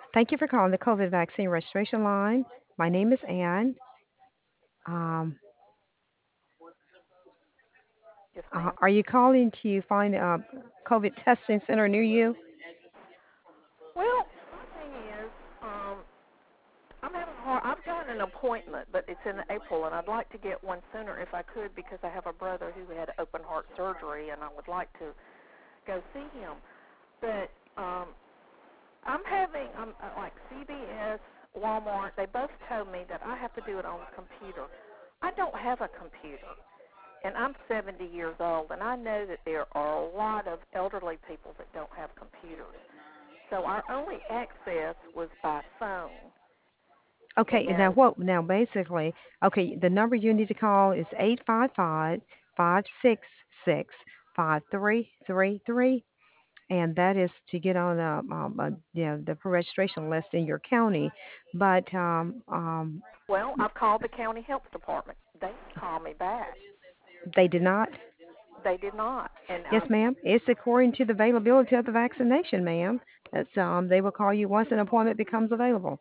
Thank you for calling the COVID vaccine registration line. My name is Ann. Um, Yes, ma'am. are you calling to find a COVID testing center near you? Well, my thing is, I'm having hard. I've got an appointment, but it's in April, and I'd like to get one sooner if I could because I have a brother who had open heart surgery, and I would like to go see him. But I'm like CVS, Walmart. They both told me that I have to do it on the computer. I don't have a computer, and I'm 70 years old, and I know that there are a lot of elderly people that don't have computers. So our only access was by phone. Okay, now And what? Now basically, okay, the number you need to call is 855-566-5333, and that is to get on the registration list in your county. But well, I've called the county health department. They didn't call me back. they did not. They did not. And Yes, ma'am. It's according to the availability of the vaccination, ma'am. That's they will call you once an appointment becomes available.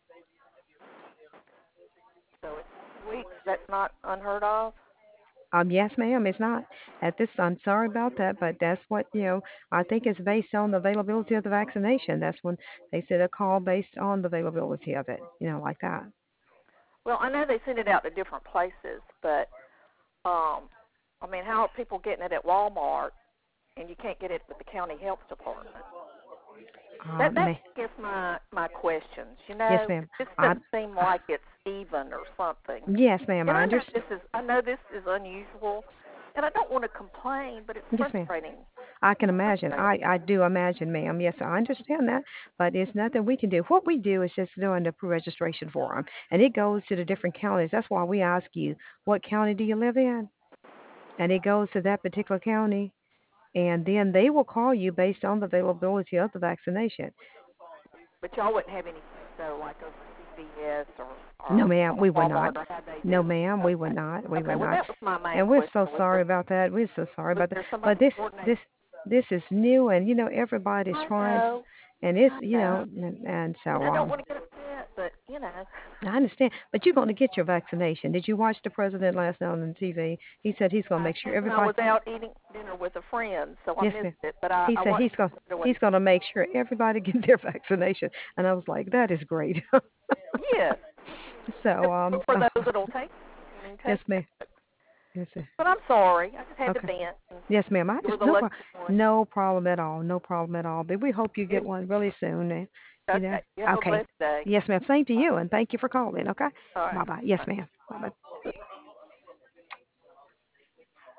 so it's weeks. That's not unheard of. Yes, ma'am. It's not at this. I'm sorry about that, but that's what I think it's based on the availability of the vaccination. That's when they said a call based on the availability of it. Like that. Well, I know they send it out to different places, but I mean, how are people getting it at Walmart and you can't get it with the county health department? That's May I guess my questions. Yes, ma'am. This I, doesn't seem I like it's even or something. yes, ma'am. And I understand. I know this is unusual, and I don't want to complain, but it's Yes, ma'am. frustrating. I can It's imagine. frustrating. I do imagine, ma'am. Yes, I understand that, but there's nothing we can do. What we do is just doing the pre-registration for them, and it goes to the different counties. That's why we ask you, what county do you live in? And it goes to that particular county, and then they will call you based on the availability of the vaccination. But y'all wouldn't have anything so like a CVS No, or ma'am, we would not. Walmart or how they do No, it. ma'am, we would Okay. not. We Okay. would Well, not. that was my main And we're so question. sorry about that. We're so sorry Was about that. there But somebody this, coordinating? this, this is new, and everybody's I trying, know. and it's, I know. and And so I don't want to get upset, but I understand. But you're going to get your vaccination. Did you watch the president last night on TV? He said he's going to I make sure didn't. I everybody. was out eating dinner with a friend, so I Yes, missed ma'am. it. But He I said watched it with. he's going to make sure everybody gets their vaccination. And I was like, that is great. Yes. So For those that'll take yes, take ma'am. it. Yes, ma'am. But I'm sorry. I just had to Okay. vent. And Yes, ma'am. I you were just the lucky one. no problem at all. No problem at all. But we hope you get It, one really soon. You know. okay. You have a Okay. blessed day. Yes, ma'am. Same to Bye. you, and thank you for calling. Okay. All right. Bye bye. Yes, Bye. ma'am. Bye bye.